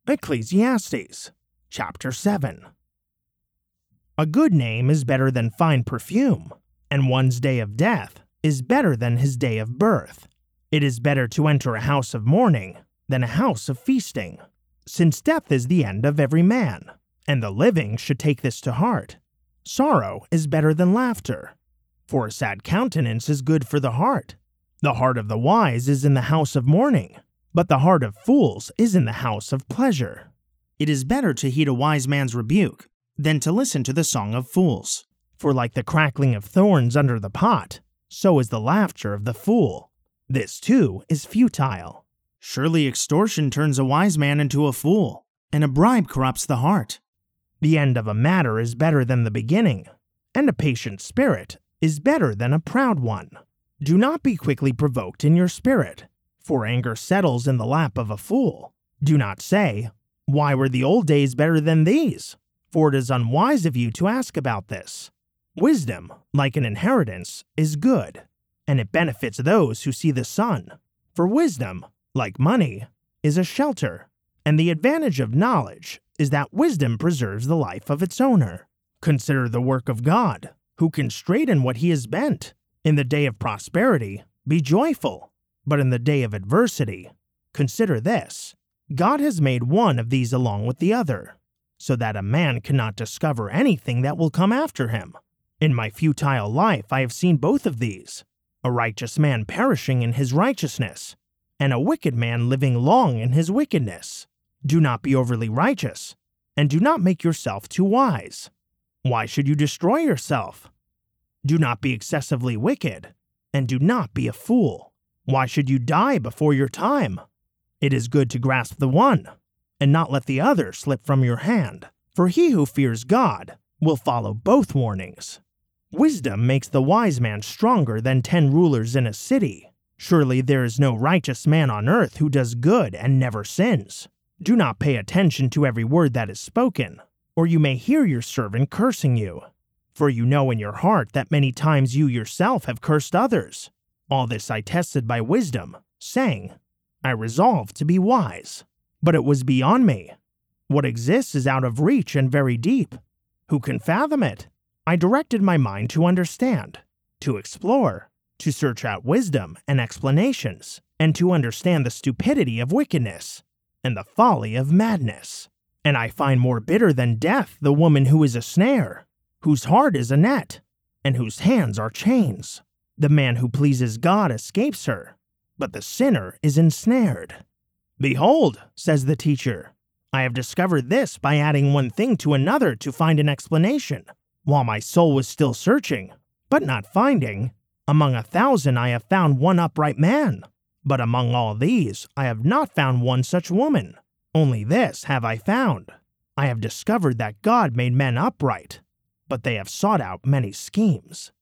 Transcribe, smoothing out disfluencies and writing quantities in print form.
Ecclesiastes, chapter 7. A good name is better than fine perfume, and one's day of death is better than his day of birth. It is better to enter a house of mourning than a house of feasting, since death is the end of every man, and the living should take this to heart. Sorrow is better than laughter, for a sad countenance is good for the heart. The heart of the wise is in the house of mourning, but the heart of fools is in the house of pleasure. It is better to heed a wise man's rebuke than to listen to the song of fools. For like the crackling of thorns under the pot, so is the laughter of the fool. This too is futile. Surely extortion turns a wise man into a fool, and a bribe corrupts the heart. The end of a matter is better than the beginning, and a patient spirit is better than a proud one. Do not be quickly provoked in your spirit, for anger settles in the lap of a fool. Do not say, "Why were the old days better than these?" For it is unwise of you to ask about this. Wisdom, like an inheritance, is good, and it benefits those who see the sun. For wisdom, like money, is a shelter, and the advantage of knowledge is that wisdom preserves the life of its owner. Consider the work of God, who can straighten what he has bent. In the day of prosperity, be joyful, but in the day of adversity, consider this. God has made one of these along with the other, so that a man cannot discover anything that will come after him. In my futile life I have seen both of these, a righteous man perishing in his righteousness, and a wicked man living long in his wickedness. Do not be overly righteous, and do not make yourself too wise. Why should you destroy yourself? Do not be excessively wicked, and do not be a fool. Why should you die before your time? It is good to grasp the one, and not let the other slip from your hand, for he who fears God will follow both warnings. Wisdom makes the wise man stronger than 10 rulers in a city. Surely there is no righteous man on earth who does good and never sins. Do not pay attention to every word that is spoken, or you may hear your servant cursing you. For you know in your heart that many times you yourself have cursed others. All this I tested by wisdom, saying, I resolved to be wise. But it was beyond me. What exists is out of reach and very deep. Who can fathom it? I directed my mind to understand, to explore, to search out wisdom and explanations, and to understand the stupidity of wickedness and the folly of madness. And I find more bitter than death the woman who is a snare, whose heart is a net, and whose hands are chains. The man who pleases God escapes her, but the sinner is ensnared. Behold, says the teacher, I have discovered this by adding one thing to another to find an explanation. While my soul was still searching, but not finding, among 1,000 I have found one upright man. But among all these I have not found one such woman. Only this have I found. I have discovered that God made men upright, but they have sought out many schemes.